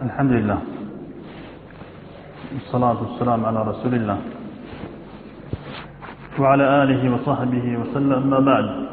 الحمد لله والصلاة والسلام على رسول الله وعلى آله وصحبه وسلم. أما بعد،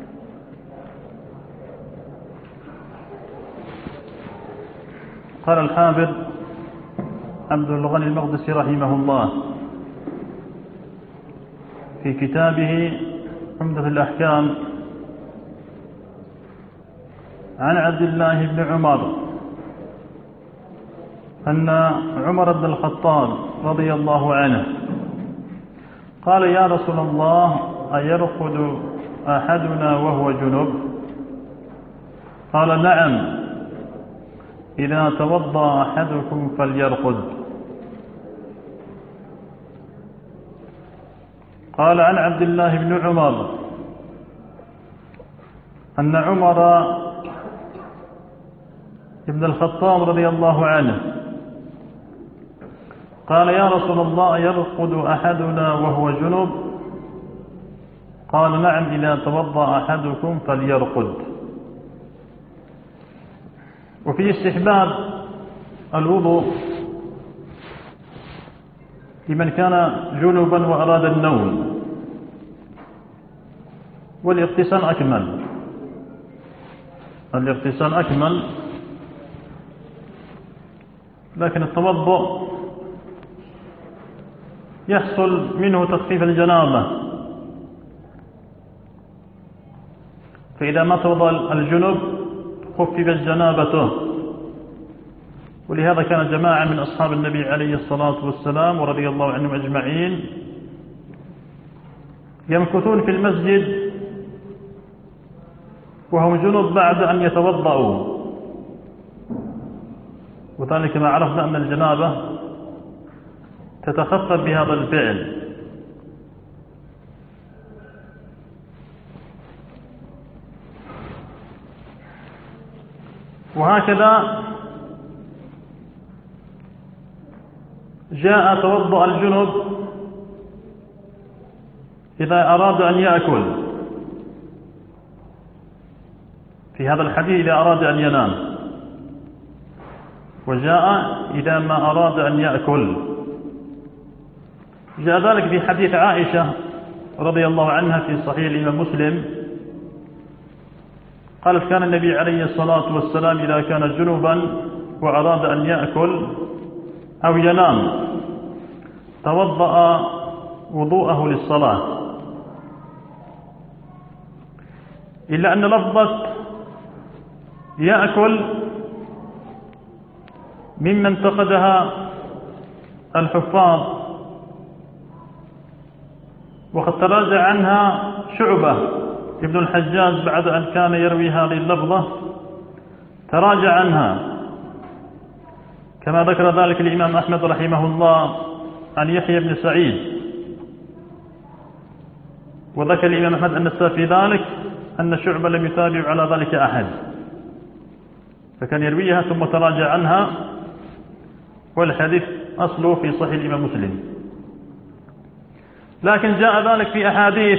قال الحافظ عبد الغني المقدسي رحمه الله في كتابه عمدة الأحكام عن عبد الله بن عمر أن عمر بن الخطاب رضي الله عنه قال: يا رسول الله، أيرقد أحدنا وهو جنب؟ قال: نعم، إذا توضأ أحدكم فليرقد. قال عن عبد الله بن عمر أن عمر بن الخطاب رضي الله عنه قال: يا رسول الله، يرقد أحدنا وهو جنب؟ قال: نعم، إذا توضأ أحدكم فليرقد. وفي استحباب الوضوء لمن كان جنبا وأراد النوم، والاغتسال أكمل، لكن التوضؤ يحصل منه تخفيف الجنابة، فإذا ما توضأ الجنب خففت جنابته. ولهذا كان جماعة من أصحاب النبي عليه الصلاة والسلام ورضي الله عنهم أجمعين يمكثون في المسجد وهم جنب بعد أن يتوضأوا، وذلك ما عرفنا أن الجنابة تتخفف بهذا الفعل. وهكذا جاء توضؤ الجنب إذا أراد أن يأكل، في هذا الحديث إذا أراد أن ينام، وجاء إذا ما أراد أن يأكل. جاء ذلك في حديث عائشة رضي الله عنها في صحيح الإمام مسلم، قالت: كان النبي عليه الصلاة والسلام إذا كان جنبا وأراد أن يأكل أو ينام توضأ وضوءه للصلاة، إلا أن لفظة يأكل مما انتقدها الحفاظ، وقد تراجع عنها شعبة ابن الحجاج بعد أن كان يروي هذه اللفظة، تراجع عنها، كما ذكر ذلك الإمام أحمد رحمه الله عن يحيى بن سعيد. وذكر الإمام أحمد أن السبب في ذلك أن شعبة لم يتابع على ذلك أحد، فكان يرويها ثم تراجع عنها، والحديث أصله في صحيح الإمام مسلم. لكن جاء ذلك في أحاديث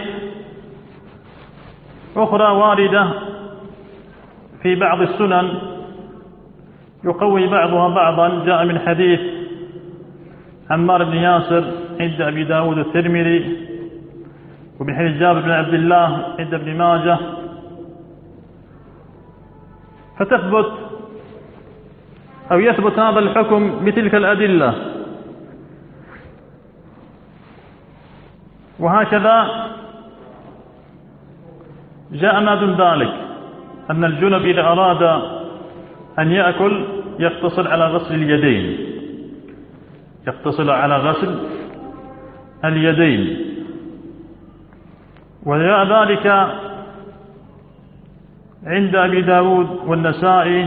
أخرى واردة في بعض السنن يقوي بعضها بعضا. جاء من حديث عمار بن ياسر عند أبي داود الترمذي، ومن حديث جابر بن عبد الله عند ابن ماجه، فتثبت أو يثبت هذا الحكم بتلك الأدلة. وهكذا جاء ما دون ذلك أن الجنب إذا أراد أن يأكل يقتصر على غسل اليدين، وجاء ذلك عند أبي داود والنسائي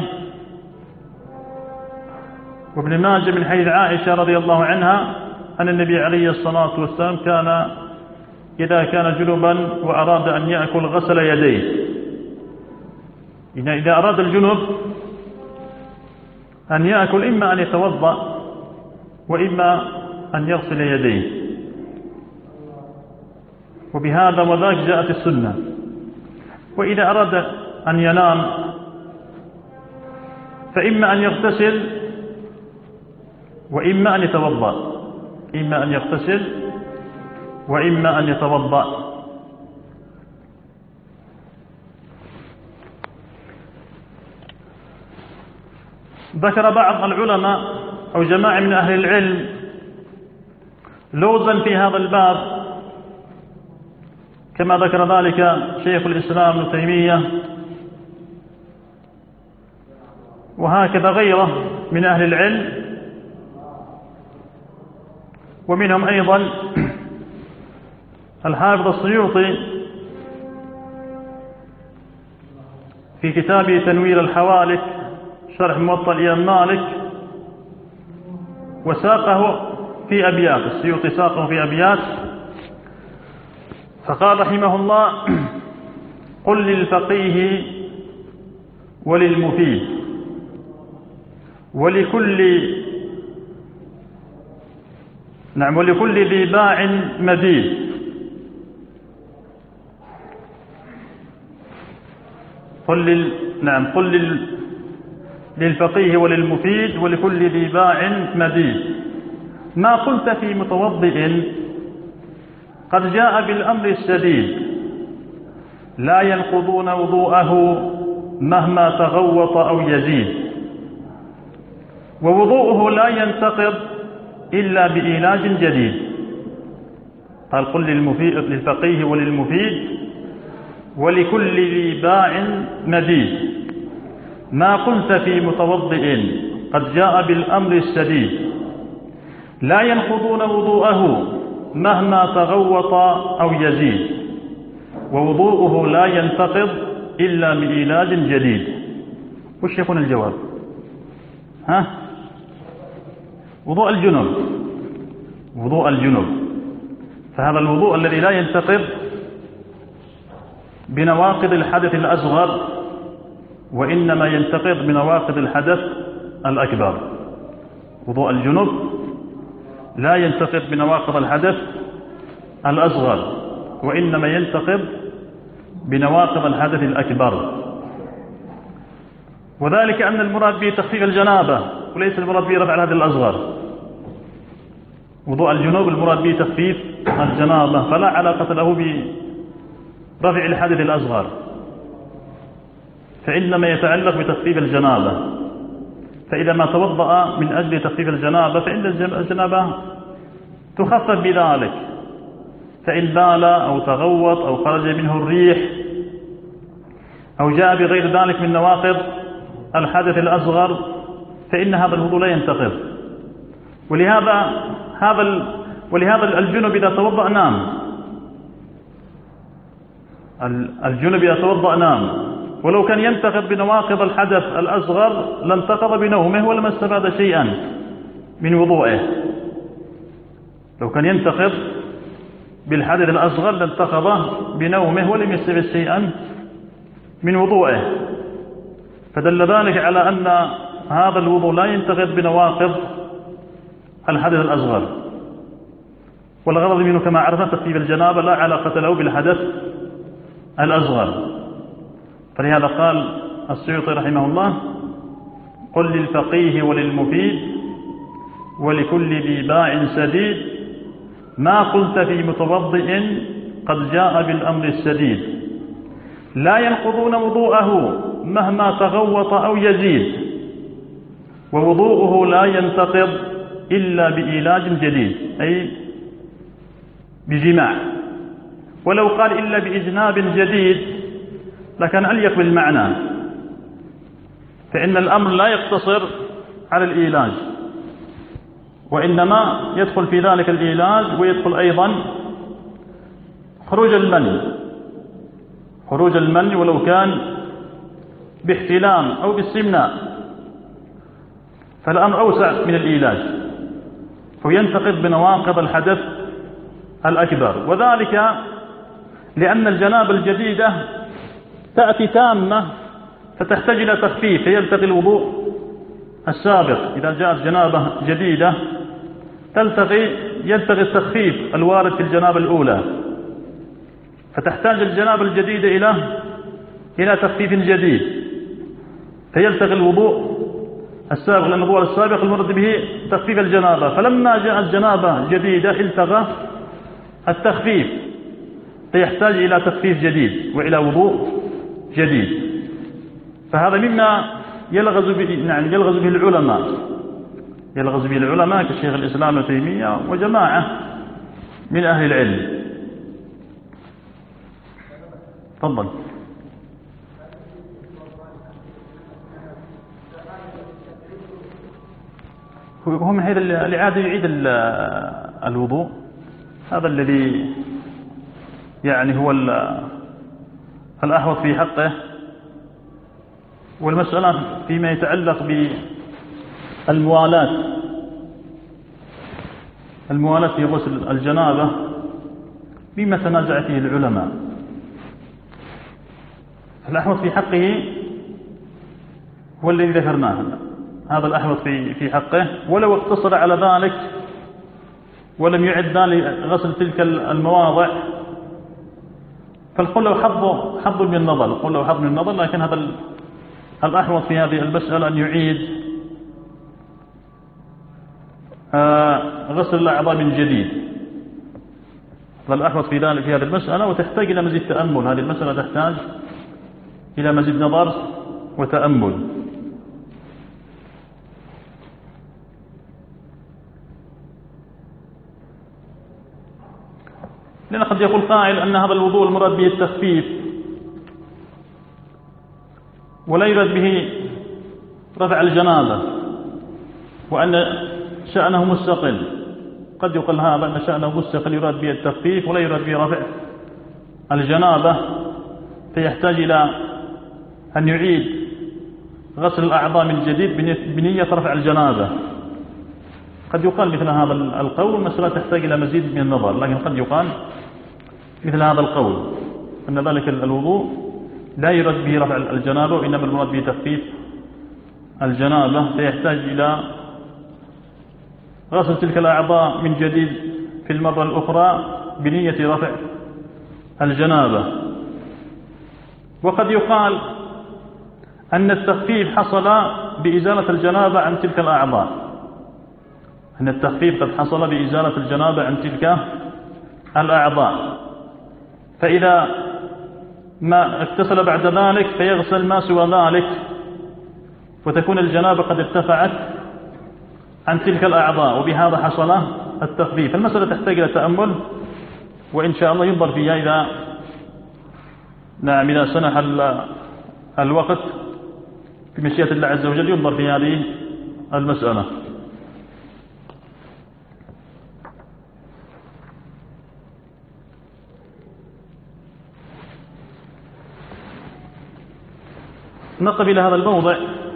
وابن ماجه من حديث عائشة رضي الله عنها أن النبي عليه الصلاة والسلام كان إذا كان جنبا وأراد أن يأكل غسل يديه. إذا أراد الجنب أن يأكل إما أن يتوضأ وإما أن يغسل يديه، وبهذا وذاك جاءت السنة. وإذا أراد أن ينام فإما أن يغتسل وإما أن يتوضأ، إما أن يغتسل وإما أن يتوضأ. ذكر بعض العلماء أو جماعة من أهل العلم لغزا في هذا الباب، كما ذكر ذلك شيخ الإسلام ابن تيمية، وهكذا غيره من أهل العلم، ومنهم أيضا الحافظ السيوطي في كتابه تنوير الحوالك شرح موطأ الإمام مالك، وساقه في أبيات، السيوطي ساقه في أبيات، فقال رحمه الله: قل للفقيه وللمفيد ولكل ذي باع مديد. قل للفقيه وللمفيد ولكل ذي باع مديد، ما قلت في متوضئ قد جاء بالأمر السديد، لا ينقضون وضوءه مهما تغوط أو يزيد، ووضوءه لا ينتقض إلا بإيلاج جديد. قال: قل للفقيه وللمفيد ولكل ذي باع مديد، ما قلت في متوضئ قد جاء بالأمر السديد، لا ينقضون وضوءه مهما تغوط أو يزيد، ووضوءه لا ينتقض إلا بإيلاج جديد. وش يكون الجواب؟ وضوء الجنب، فهذا الوضوء الذي لا ينتقض بنواقض الحدث الأصغر، وإنما ينتقض بنواقض الحدث الأكبر. وضوء الجنب لا ينتقض بنواقض الحدث الأصغر، وإنما ينتقض بنواقض الحدث الأكبر، وذلك أن المراد به تخفيف الجنابة وليس المراد به رفع الحدث الأصغر. وضوء الجنوب المراد به تخفيف الجنابة، فلا علاقة له برفع الحدث الأصغر، فإنما يتعلق بتخفيف الجنابة. فإذا ما توضأ من أجل تخفيف الجنابة فإن الجنابة تخفف بذلك، فإن بال أو تغوط أو خرج منه الريح أو جاء بغير ذلك من نواقض الحدث الأصغر فإن هذا الوضوء لا ينتقض. ولهذا الجنب إذا توضأ نام، الجنب إذا توضأ نام، ولو كان ينتقض بنواقض الحدث الأصغر لانتقض بنومه ولما استفاد شيئا من وضوئه. لو كان ينتقض بالحدث الأصغر لانتقض بنومه ولم يستفد شيئا من وضوئه، فدل ذلك على أن هذا الوضوء لا ينتقض بنواقض الحدث الأصغر، والغرض منه كما عرفنا تخفيف الجنابة لا علاقة له بالحدث الأصغر. فلهذا قال السيوطي رحمه الله: قل للفقيه وللمفيد ولكل ذي باع سديد، ما قلت في متوضئ قد جاء بالأمر السديد، لا ينقضون وضوءه مهما تغوط أو يزيد، ووضوءه لا ينتقض إلا بإيلاج جديد، أي بجماع. ولو قال إلا بإجناب جديد لكان أليق بالمعنى، فإن الأمر لا يقتصر على الإيلاج، وإنما يدخل في ذلك الإيلاج، ويدخل أيضا خروج المني ولو كان باحتلام أو باستمناء، فالأمر أوسع من الإيلاج، وينتقض بنواقض الحدث الأكبر. وذلك لأن الجنابة الجديدة تأتي تامة فتحتاج إلى تخفيف، فيلتقي الوضوء السابق. إذا جاءت جنابة جديدة يلتقي التخفيف الوارد في الجنابة الأولى، فتحتاج الجنابة الجديدة إلى تخفيف جديد، فيلتقي الوضوء السابق للموضوع السابق المرد به تخفيف الجنابة، فلما جاء الجنابة جديدة التغى التخفيف، فيحتاج إلى تخفيف جديد وإلى وضوء جديد. فهذا مما يلغز به العلماء كشيخ الإسلام ابن تيمية وجماعة من أهل العلم. تفضل. هو من حيث الإعادة يعيد الوضوء، هذا الذي يعني هو الأحوط في حقه. والمسألة فيما يتعلق بالموالاة في غسل الجنابة مما تنازع فيه العلماء. الأحوط في حقه هو الذي ذكرناه، هذا الأحوط في حقه، ولو اقتصر على ذلك ولم يعد ذلك غسل تلك المواضع فالقول له حظ من النظر، لكن هذا الأحوط في هذه المسألة أن يعيد غسل الأعضاء من جديد. فالأحوط في هذه المسألة، وتحتاج إلى مزيد تأمل. هذه المسألة تحتاج إلى مزيد نظر وتأمل. لأن قد يقول قائل أن هذا الوضوء المراد به التخفيف ولا يراد به رفع الجنابة، وأن شأنه مستقل. قد يقول هذا أن شأنه مستقل يراد به التخفيف ولا يراد به رفع الجنابة، فيحتاج إلى أن يعيد غسل الأعضاء من جديد بنية رفع الجنابة. قد يقال مثل هذا القول، والمسألة تحتاج إلى مزيد من النظر، لكن قد يقال مثل هذا القول أن ذلك الوضوء لا يراد به رفع الجنابة، وإنما المراد به تخفيف الجنابة، فيحتاج إلى غسل تلك الأعضاء من جديد في المرة الأخرى بنية رفع الجنابة. وقد يقال أن التخفيف حصل بإزالة الجنابة عن تلك الأعضاء، أن التخفيف قد حصل بإزالة الجنابة عن تلك الأعضاء، فإذا ما اغتسل بعد ذلك فيغسل ما سوى ذلك، وتكون الجنابة قد ارتفعت عن تلك الأعضاء، وبهذا حصل التخفيف. المسألة تحتاج إلى تأمل، وإن شاء الله ينظر فيها إذا سنح الوقت بمشيئة الله عز وجل، ينظر في هذه المسألة. نقف إلى هذا الموضع.